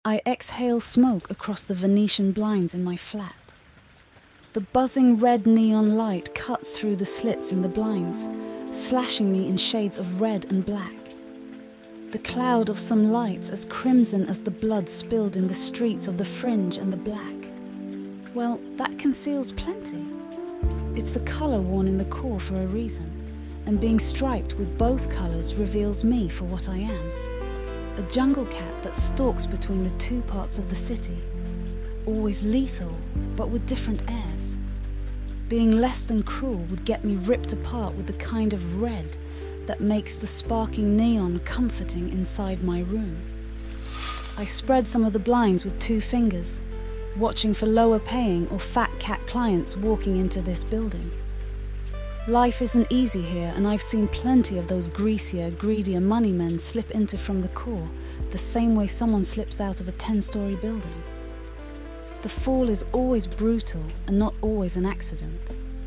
I exhale smoke across the Venetian blinds in my flat. The buzzing red neon light cuts through the slits in the blinds, slashing me in shades of red and black. The cloud of some lights as crimson as the blood spilled in the streets of the Fringe and the Black. Well, that conceals plenty. It's the colour worn in the core for a reason, and being striped with both colours reveals me for what I am. A jungle cat that stalks between the two parts of the city, always lethal, but with different airs. Being less than cruel would get me ripped apart with the kind of red that makes the sparking neon comforting inside my room. I spread some of the blinds with 2 fingers, watching for lower paying or fat cat clients walking into this building. Life isn't easy here, and I've seen plenty of those greasier, greedier money men slip into from the core the same way someone slips out of a 10-story building. The fall is always brutal and not always an accident.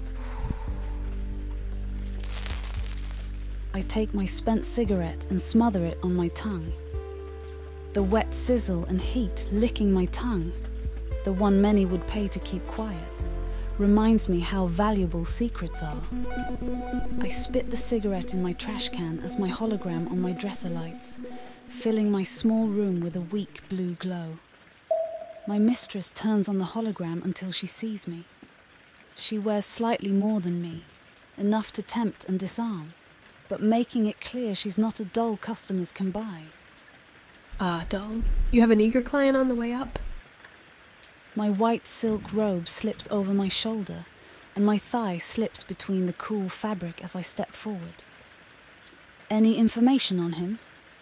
I take my spent cigarette and smother it on my tongue. The wet sizzle and heat licking my tongue, the one many would pay to keep quiet, reminds me how valuable secrets are. I spit the cigarette in my trash can as my hologram on my dresser lights, filling my small room with a weak blue glow. My mistress turns on the hologram until she sees me. She wears slightly more than me, enough to tempt and disarm, but making it clear she's not a doll customers can buy. Doll, you have an eager client on the way up? My white silk robe slips over my shoulder, and my thigh slips between the cool fabric as I step forward. Any information on him?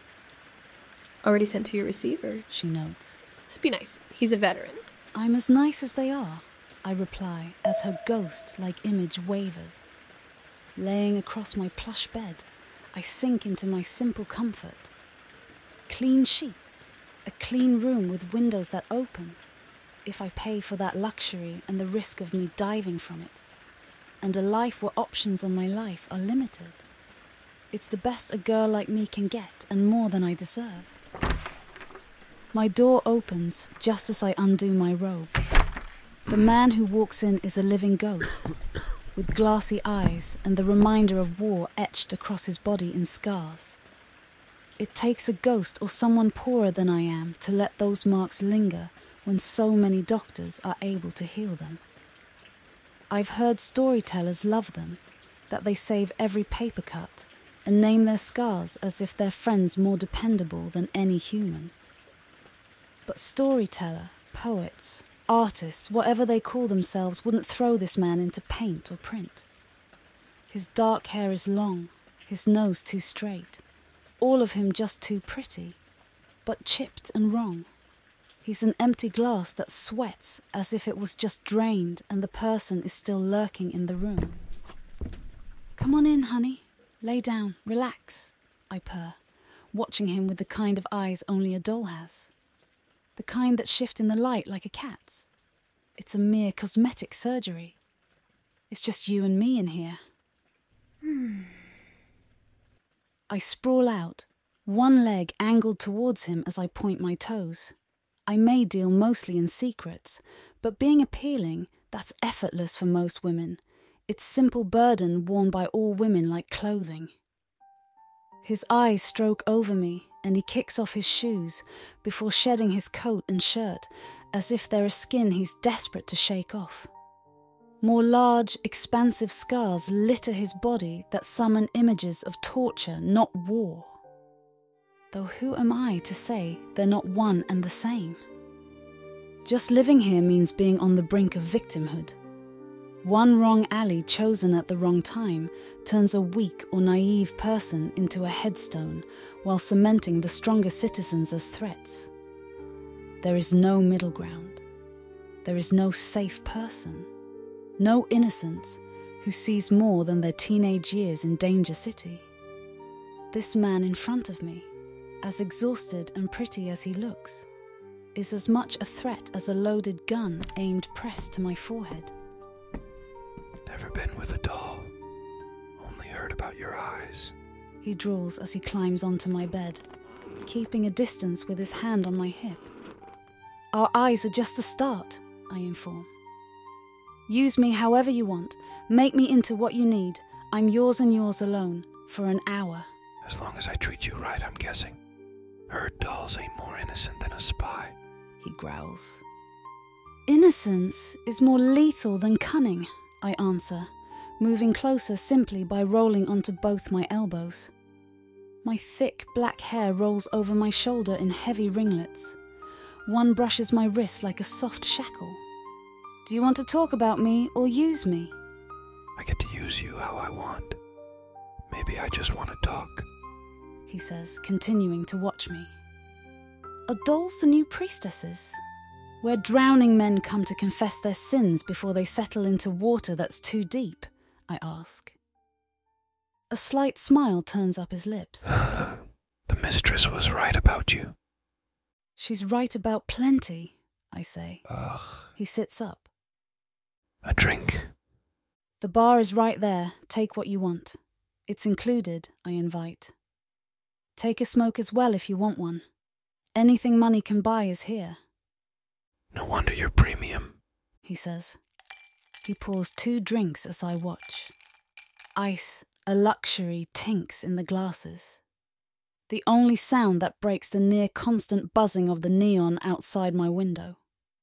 Already sent to your receiver, She nods. Be nice, he's a veteran. I'm as nice as they are, I reply as her ghost-like image wavers. Laying across my plush bed, I sink into my simple comfort. Clean sheets, a clean room with windows that open, if I pay for that luxury and the risk of me diving from it, and a life where options on my life are limited. It's the best a girl like me can get, and more than I deserve. My door opens just as I undo my robe. The man who walks in is a living ghost, with glassy eyes and the reminder of war etched across his body in scars. It takes a ghost or someone poorer than I am to let those marks linger when so many doctors are able to heal them. I've heard storytellers love them, that they save every paper cut and name their scars as if they're friends more dependable than any human. But storyteller, poets, artists, whatever they call themselves, wouldn't throw this man into paint or print. His dark hair is long, his nose too straight, all of him just too pretty, but chipped and wrong. He's an empty glass that sweats as if it was just drained and the person is still lurking in the room. Come on in, honey. Lay down, relax, I purr, watching him with the kind of eyes only a doll has. The kind that shift in the light like a cat's. It's a mere cosmetic surgery. It's just you and me in here. I sprawl out, one leg angled towards him as I point my toes. I may deal mostly in secrets, but being appealing, that's effortless for most women. It's simple burden worn by all women like clothing. His eyes stroke over me, and he kicks off his shoes before shedding his coat and shirt, as if they're a skin he's desperate to shake off. More large, expansive scars litter his body that summon images of torture, not war. Though who am I to say they're not one and the same? Just living here means being on the brink of victimhood. One wrong alley chosen at the wrong time turns a weak or naive person into a headstone while cementing the stronger citizens as threats. There is no middle ground. There is no safe person. No innocent who sees more than their teenage years in Danger City. This man in front of me, as exhausted and pretty as he looks, is as much a threat as a loaded gun aimed pressed to my forehead. Never been with a doll. Only heard about your eyes. He drawls as he climbs onto my bed, keeping a distance with his hand on my hip. Our eyes are just the start, I inform. Use me however you want. Make me into what you need. I'm yours and yours alone, for an hour. As long as I treat you right, I'm guessing. Herd dolls ain't more innocent than a spy. He growls. Innocence is more lethal than cunning, I answer, moving closer simply by rolling onto both my elbows. My thick black hair rolls over my shoulder in heavy ringlets. One brushes my wrist like a soft shackle. Do you want to talk about me or use me? I get to use you how I want. Maybe I just want to talk. He says, continuing to watch me. Are dolls the new priestesses? Where drowning men come to confess their sins before they settle into water that's too deep, I ask. A slight smile turns up his lips. The mistress was right about you. She's right about plenty, I say. Ugh. He sits up. A drink. The bar is right there. Take what you want. It's included, I invite. Take a smoke as well if you want one. Anything money can buy is here. No wonder you're premium, he says. He pours 2 drinks as I watch. Ice, a luxury, tinks in the glasses. The only sound that breaks the near-constant buzzing of the neon outside my window.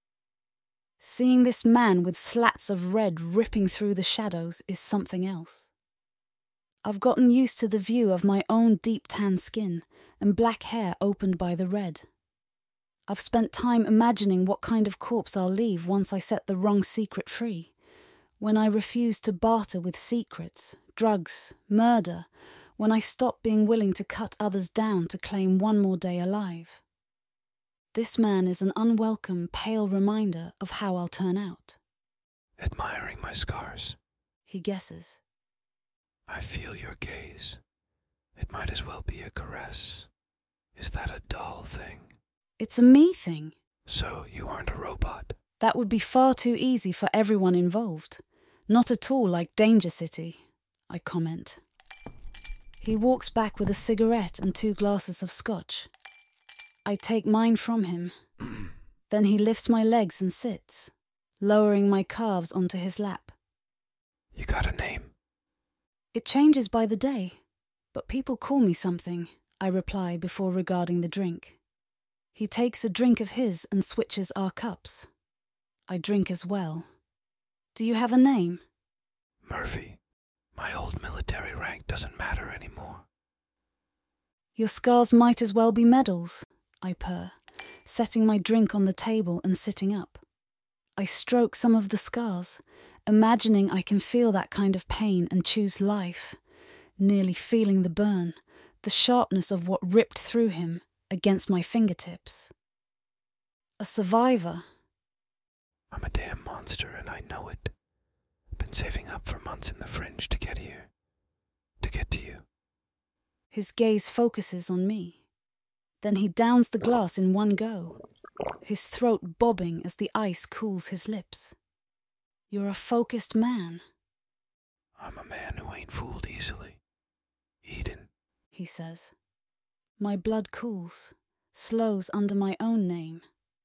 Seeing this man with slats of red ripping through the shadows is something else. I've gotten used to the view of my own deep tan skin and black hair opened by the red. I've spent time imagining what kind of corpse I'll leave once I set the wrong secret free, when I refuse to barter with secrets, drugs, murder, when I stop being willing to cut others down to claim one more day alive. This man is an unwelcome, pale reminder of how I'll turn out. Admiring my scars. He guesses. I feel your gaze. It might as well be a caress. Is that a doll thing? It's a me thing. So you aren't a robot? That would be far too easy for everyone involved. Not at all like Danger City, I comment. He walks back with a cigarette and 2 glasses of scotch. I take mine from him. Then he lifts my legs and sits, lowering my calves onto his lap. You got a name? It changes by the day, but people call me something, I reply before regarding the drink. He takes a drink of his and switches our cups. I drink as well. Do you have a name? Murphy. My old military rank doesn't matter anymore. Your scars might as well be medals, I purr, setting my drink on the table and sitting up. I stroke some of the scars, imagining I can feel that kind of pain and choose life, nearly feeling the burn, the sharpness of what ripped through him against my fingertips. A survivor. I'm a damn monster and I know it. Been saving up for months in the fringe to get here. To get to you. His gaze focuses on me. Then he downs the glass in one go, his throat bobbing as the ice cools his lips. You're a focused man. I'm a man who ain't fooled easily. Eden, he says. My blood cools, slows under my own name.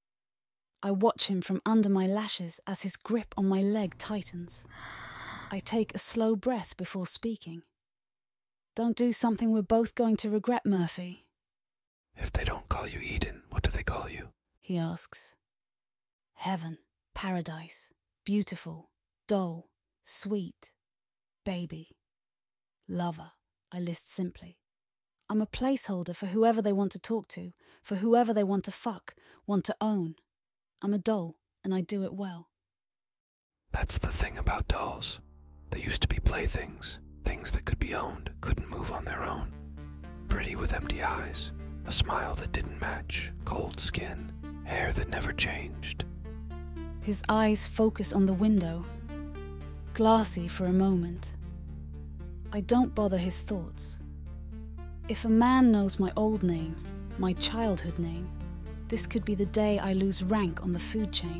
I watch him from under my lashes as his grip on my leg tightens. I take a slow breath before speaking. Don't do something we're both going to regret, Murphy. If they don't call you Eden, what do they call you? He asks. Heaven, paradise, beautiful, doll, sweet, baby, lover, I list simply. I'm a placeholder for whoever they want to talk to, for whoever they want to fuck, want to own. I'm a doll, and I do it well. That's the thing about dolls. They used to be playthings, things that could be owned, couldn't move on their own. Pretty with empty eyes, a smile that didn't match, cold skin, hair that never changed. His eyes focus on the window, glassy for a moment. I don't bother his thoughts. If a man knows my old name, my childhood name, this could be the day I lose rank on the food chain.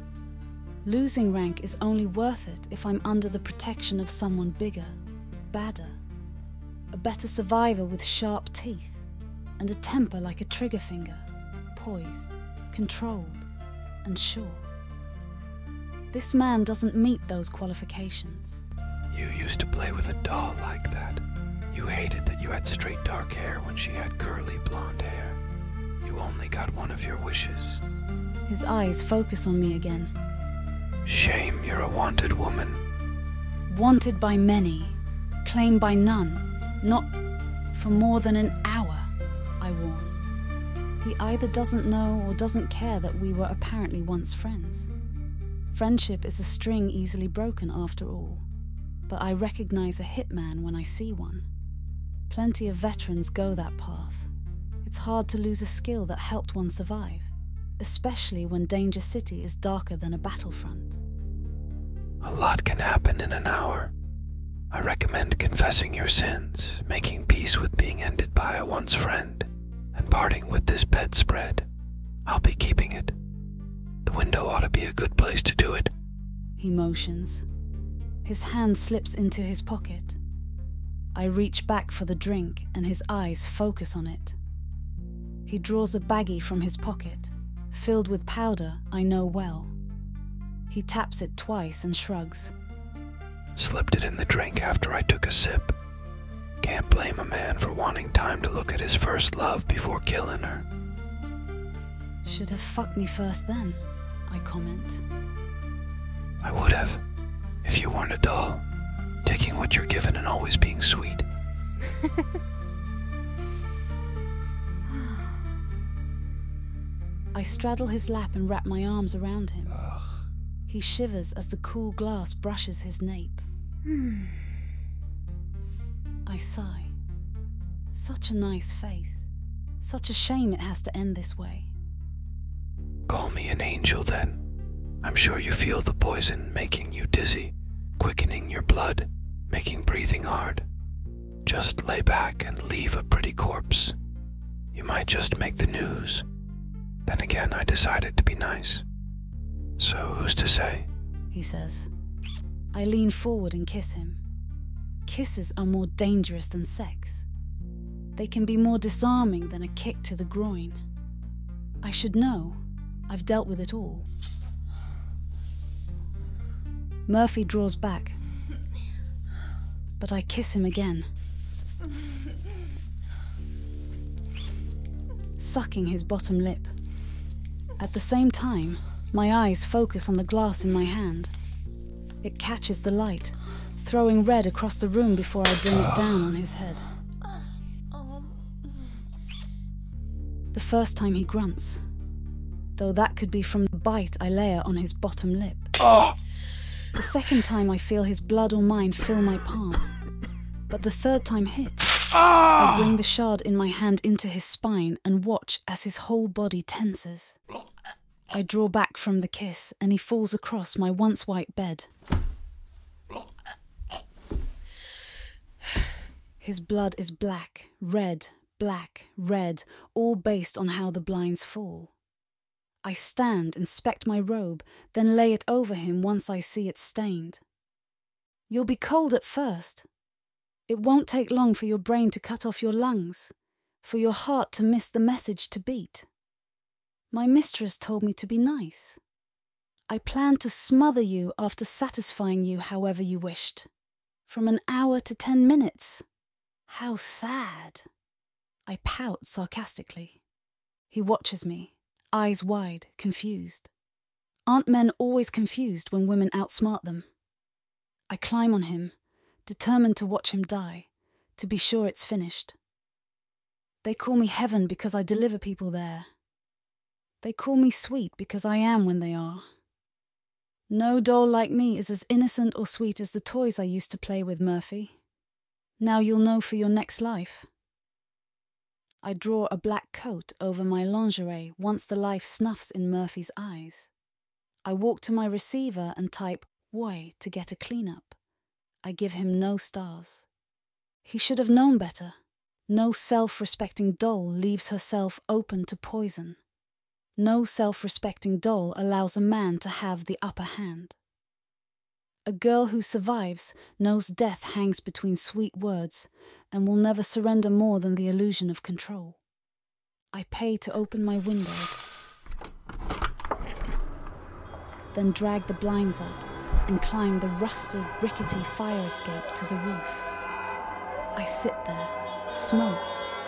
Losing rank is only worth it if I'm under the protection of someone bigger, badder, a better survivor with sharp teeth, and a temper like a trigger finger, poised, controlled, and sure. This man doesn't meet those qualifications. You used to play with a doll like that. You hated that you had straight dark hair when she had curly blonde hair. You only got one of your wishes. His eyes focus on me again. Shame you're a wanted woman. Wanted by many, claimed by none, not for more than an hour, I warn. He either doesn't know or doesn't care that we were apparently once friends. Friendship is a string easily broken after all, but I recognize a hitman when I see one. Plenty of veterans go that path. It's hard to lose a skill that helped one survive, especially when Danger City is darker than a battlefront. A lot can happen in an hour. I recommend confessing your sins, making peace with being ended by a once friend, and parting with this bedspread. I'll be keeping it. The window ought to be a good place to do it. He motions. His hand slips into his pocket. I reach back for the drink and his eyes focus on it. He draws a baggie from his pocket, filled with powder I know well. He taps it twice and shrugs. Slipped it in the drink after I took a sip. Can't blame a man for wanting time to look at his first love before killing her. Should have fucked me first then, I comment. I would have, if you weren't a doll, taking what you're given and always being sweet. I straddle his lap and wrap my arms around him. He shivers as the cool glass brushes his nape. I sigh. Such a nice face. Such a shame it has to end this way. Call me an angel then. I'm sure you feel the poison making you dizzy, quickening your blood, making breathing hard. Just lay back and leave a pretty corpse. You might just make the news. Then again, I decided to be nice. So who's to say? He says. I lean forward and kiss him. Kisses are more dangerous than sex. They can be more disarming than a kick to the groin. I should know. I've dealt with it all. Murphy draws back, but I kiss him again, sucking his bottom lip. At the same time, my eyes focus on the glass in my hand. It catches the light, throwing red across the room before I bring it down on his head. The first time he grunts, though that could be from the bite I layer on his bottom lip. The second time I feel his blood or mine fill my palm. But the third time hit, I bring the shard in my hand into his spine and watch as his whole body tenses. I draw back from the kiss and he falls across my once white bed. His blood is black, red, all based on how the blinds fall. I stand, inspect my robe, then lay it over him once I see it stained. You'll be cold at first. It won't take long for your brain to cut off your lungs, for your heart to miss the message to beat. My mistress told me to be nice. I planned to smother you after satisfying you however you wished. From an hour to 10 minutes. How sad. I pout sarcastically. He watches me. Eyes wide, confused. Aren't men always confused when women outsmart them? I climb on him, determined to watch him die, to be sure it's finished. They call me heaven because I deliver people there. They call me sweet because I am when they are. No doll like me is as innocent or sweet as the toys I used to play with, Murphy. Now you'll know for your next life. I draw a black coat over my lingerie once the life snuffs in Murphy's eyes. I walk to my receiver and type "Why" to get a cleanup. I give him no stars. He should have known better. No self-respecting doll leaves herself open to poison. No self-respecting doll allows a man to have the upper hand. A girl who survives knows death hangs between sweet words and will never surrender more than the illusion of control. I pay to open my window. then drag the blinds up and climb the rusted, rickety fire escape to the roof. I sit there, smoke,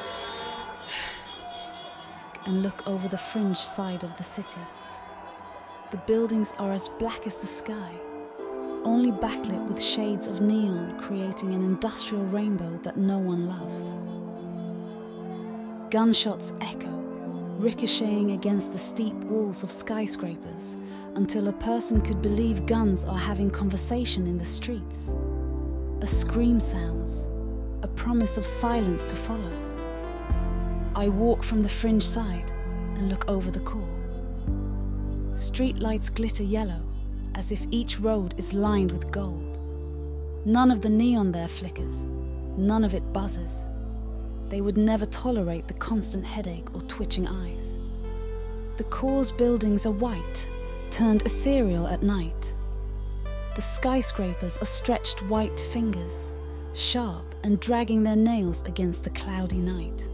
and look over the fringe side of the city. The buildings are as black as the sky, only backlit with shades of neon, creating an industrial rainbow that no one loves. Gunshots echo, ricocheting against the steep walls of skyscrapers until a person could believe guns are having conversation in the streets. A scream sounds, a promise of silence to follow. I walk from the fringe side and look over the core. Street lights glitter yellow, as if each road is lined with gold. None of the neon there flickers, none of it buzzes. They would never tolerate the constant headache or twitching eyes. The core's buildings are white, turned ethereal at night. The skyscrapers are stretched white fingers, sharp and dragging their nails against the cloudy night.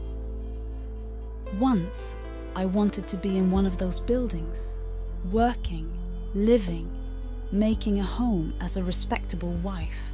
Once, I wanted to be in one of those buildings, working, living, making a home as a respectable wife.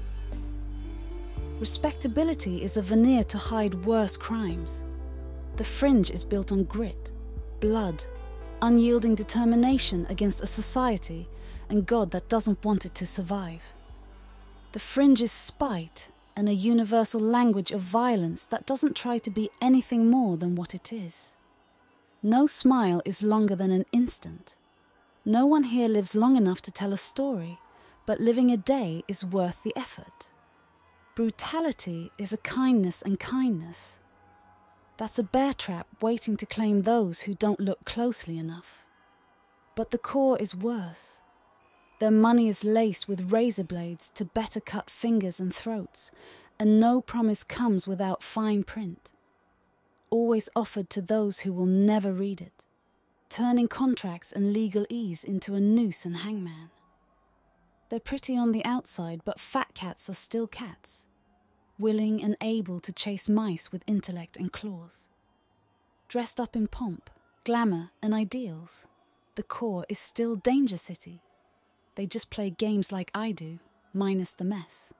Respectability is a veneer to hide worse crimes. The fringe is built on grit, blood, unyielding determination against a society and God that doesn't want it to survive. The fringe is spite and a universal language of violence that doesn't try to be anything more than what it is. No smile is longer than an instant. No one here lives long enough to tell a story, but living a day is worth the effort. Brutality is a kindness and kindness. That's a bear trap waiting to claim those who don't look closely enough. But the core is worse. Their money is laced with razor blades to better cut fingers and throats, and no promise comes without fine print. Always offered to those who will never read it, turning contracts and legal ease into a noose and hangman. They're pretty on the outside, but fat cats are still cats, willing and able to chase mice with intellect and claws. Dressed up in pomp, glamour and ideals, the core is still Danger City. They just play games like I do, minus the mess.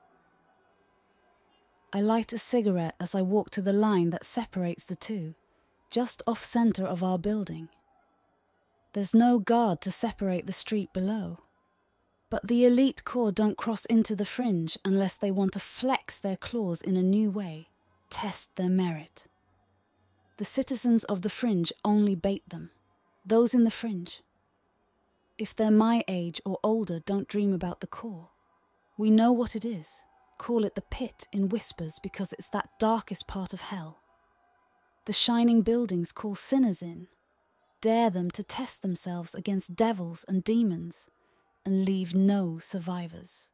I light a cigarette as I walk to the line that separates the two, just off-center of our building. There's no guard to separate the street below. But the elite core don't cross into the fringe unless they want to flex their claws in a new way, test their merit. The citizens of the fringe only bait them, those in the fringe. If they're my age or older, don't dream about the core. We know what it is, call it the pit in whispers because it's that darkest part of hell. The shining buildings call sinners in, dare them to test themselves against devils and demons, and leave no survivors.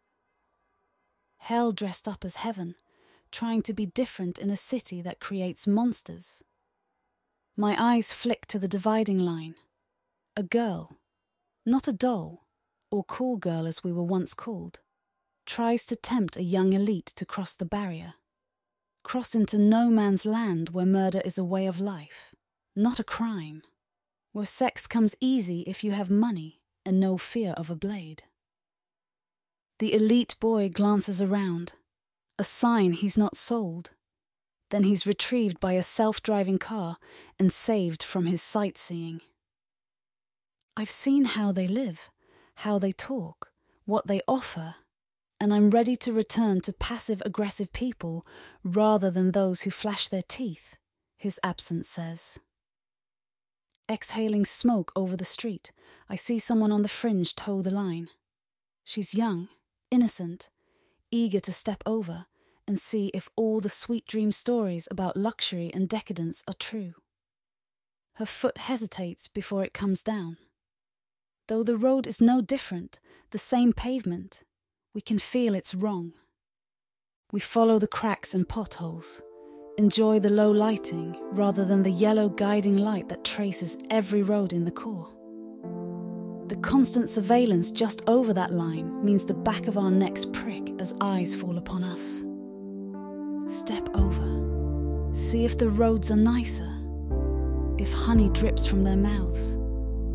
Hell dressed up as heaven, trying to be different in a city that creates monsters. My eyes flick to the dividing line. A girl, not a doll, or cool girl as we were once called, tries to tempt a young elite to cross the barrier. Cross into no man's land where murder is a way of life, not a crime. Where sex comes easy if you have money and no fear of a blade. The elite boy glances around, a sign he's not sold. Then he's retrieved by a self-driving car and saved from his sightseeing. I've seen how they live, how they talk, what they offer, and I'm ready to return to passive-aggressive people rather than those who flash their teeth, his absence says. Exhaling smoke over the street, I see someone on the fringe toe the line. She's young, innocent, eager to step over and see if all the sweet dream stories about luxury and decadence are true. Her foot hesitates before it comes down. Though the road is no different, the same pavement, we can feel it's wrong. We follow the cracks and potholes, enjoy the low lighting rather than the yellow guiding light that traces every road in the core. The constant surveillance just over that line means the back of our necks prick as eyes fall upon us. Step over. See if the roads are nicer. If honey drips from their mouths.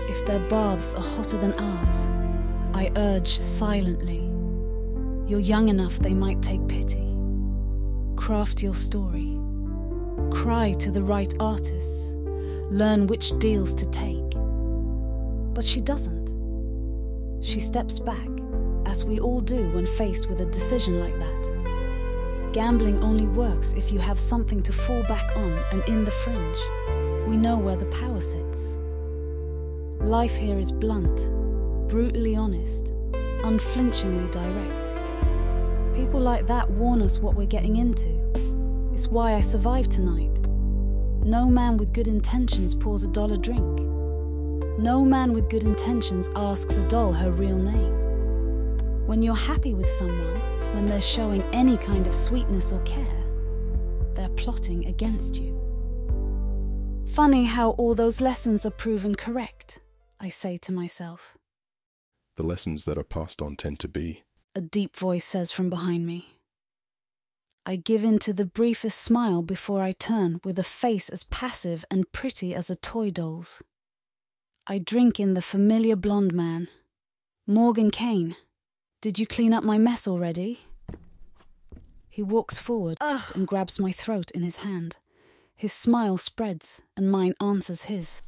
if their baths are hotter than ours, I urge silently. You're young enough they might take pity. Craft your story. Cry to the right artists. Learn which deals to take. But she doesn't. She steps back, as we all do when faced with a decision like that. Gambling only works if you have something to fall back on, and in the fringe, we know where the power sits. Life here is blunt, brutally honest, unflinchingly direct. People like that warn us what we're getting into. It's why I survived tonight. No man with good intentions pours $1 drink. No man with good intentions asks a doll her real name. When you're happy with someone, when they're showing any kind of sweetness or care, they're plotting against you. Funny how all those lessons are proven correct, I say to myself. The lessons that are passed on tend to be, a deep voice says from behind me. I give in to the briefest smile before I turn with a face as passive and pretty as a toy doll's. I drink in the familiar blonde man. Morgan Kane, did you clean up my mess already? He walks forward and grabs my throat in his hand. His smile spreads and mine answers his.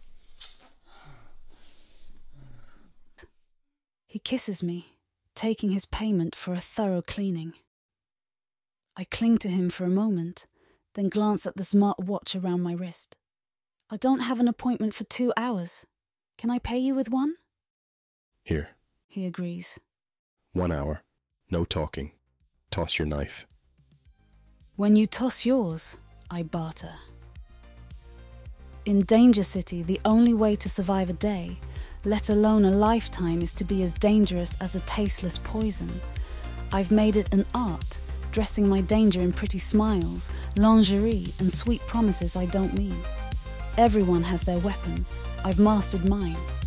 He kisses me, taking his payment for a thorough cleaning. I cling to him for a moment, then glance at the smart watch around my wrist. I don't have an appointment for 2 hours. Can I pay you with one? Here. He agrees. 1 hour. No talking. Toss your knife. When you toss yours, I barter. In Danger City, the only way to survive a day, let alone a lifetime, is to be as dangerous as a tasteless poison. I've made it an art, dressing my danger in pretty smiles, lingerie, and sweet promises I don't mean. Everyone has their weapons. I've mastered mine.